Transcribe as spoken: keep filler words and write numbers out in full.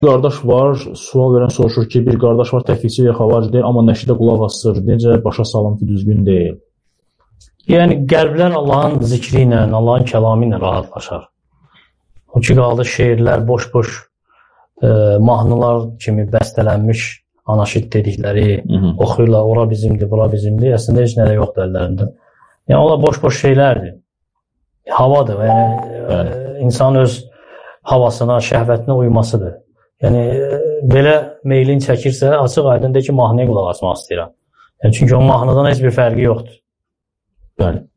Qardaş var, sual verən soruşur ki, bir qardaş var, təkfirçi və xavac deyil, amma nəşidə qulaq asır, necə başa salım ki, düzgün deyil. Yəni, qəlblər Allahın zikri ilə, Allahın kəlamı ilə rahatlaşar. O ki, qaldı şeirlər, boş-boş e, mahnılar kimi bəstələnmiş anaşid dedikləri, Hı -hı. oxuyurlar, ora bizimdir, bura bizimdir, əslində heç nədə yoxdur əllərində. Yəni, onlar boş-boş şeylərdir. Havadır, yəni, e, insan öz havasına, şəhvətinə uymasıdır. Yəni, belə meylin çəkirsə, açıq aydındır ki, mahnıya qulaq asmaq istəyirəm. Yəni, çünki o mahnıdan heç bir fərqi yoxdur. Bəli.